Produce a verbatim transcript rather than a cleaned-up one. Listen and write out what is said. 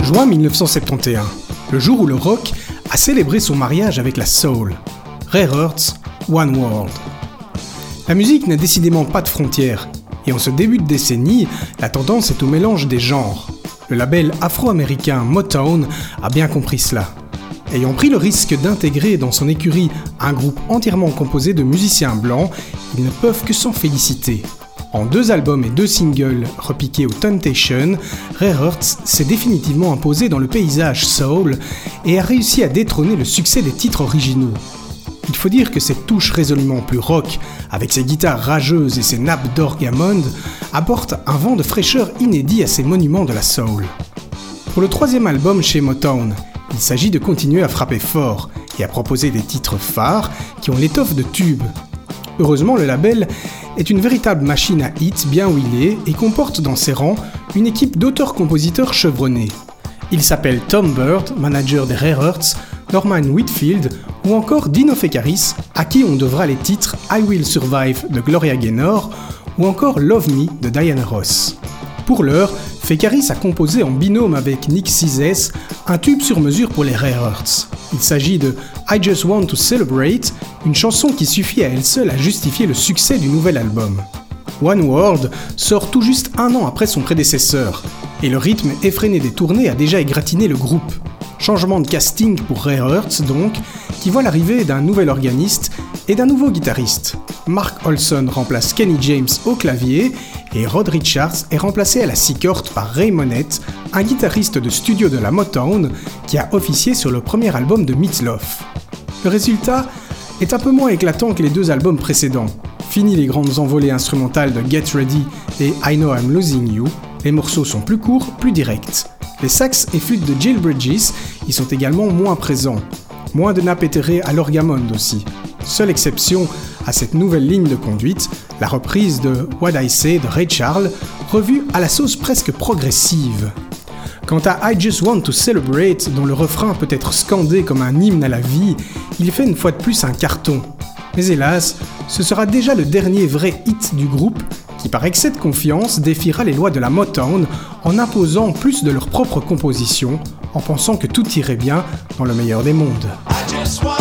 juin mille neuf cent soixante et onze, le jour où le rock a célébré son mariage avec la soul. Rare Earth's One World. La musique n'a décidément pas de frontières, et en ce début de décennie, la tendance est au mélange des genres. Le label afro-américain Motown a bien compris cela. Ayant pris le risque d'intégrer dans son écurie un groupe entièrement composé de musiciens blancs, ils ne peuvent que s'en féliciter. En deux albums et deux singles repiqués au Temptation, Rare Earth s'est définitivement imposé dans le paysage soul et a réussi à détrôner le succès des titres originaux. Il faut dire que cette touche résolument plus rock, avec ses guitares rageuses et ses nappes d'orgue Hammond, apporte un vent de fraîcheur inédit à ces monuments de la soul. Pour le troisième album chez Motown, il s'agit de continuer à frapper fort et à proposer des titres phares qui ont l'étoffe de tubes. Heureusement, le label est une véritable machine à hits bien huilée et comporte dans ses rangs une équipe d'auteurs-compositeurs chevronnés. Il s'appelle Tom Bird, manager des Rare Earths, Norman Whitfield ou encore Dino Fekaris, à qui on devra les titres I Will Survive de Gloria Gaynor ou encore Love Me de Diana Ross. Pour l'heure, Fekaris a composé en binôme avec Nick Sizes un tube sur mesure pour les Rare Earths. Il s'agit de I Just Want to Celebrate, une chanson qui suffit à elle seule à justifier le succès du nouvel album. One World sort tout juste un an après son prédécesseur, et le rythme effréné des tournées a déjà égratigné le groupe. Changement de casting pour Rare Earths donc, qui voit l'arrivée d'un nouvel organiste et d'un nouveau guitariste. Mark Olson remplace Kenny James au clavier et Rod Richards est remplacé à la six cordes par Ray Monette, un guitariste de studio de la Motown qui a officié sur le premier album de Meat Loaf. Le résultat est un peu moins éclatant que les deux albums précédents. Fini les grandes envolées instrumentales de Get Ready et I Know I'm Losing You, les morceaux sont plus courts, plus directs. Les sax et flûtes de Jill Bridges y sont également moins présents. Moins de nappes éthérées à l'orgue Hammond aussi. Seule exception à cette nouvelle ligne de conduite, la reprise de What I Say de Ray Charles, revue à la sauce presque progressive. Quant à I Just Want to Celebrate, dont le refrain peut être scandé comme un hymne à la vie, il fait une fois de plus un carton. Mais hélas, ce sera déjà le dernier vrai hit du groupe, qui par excès de confiance défiera les lois de la Motown en imposant plus de leur propre composition, en pensant que tout irait bien dans le meilleur des mondes.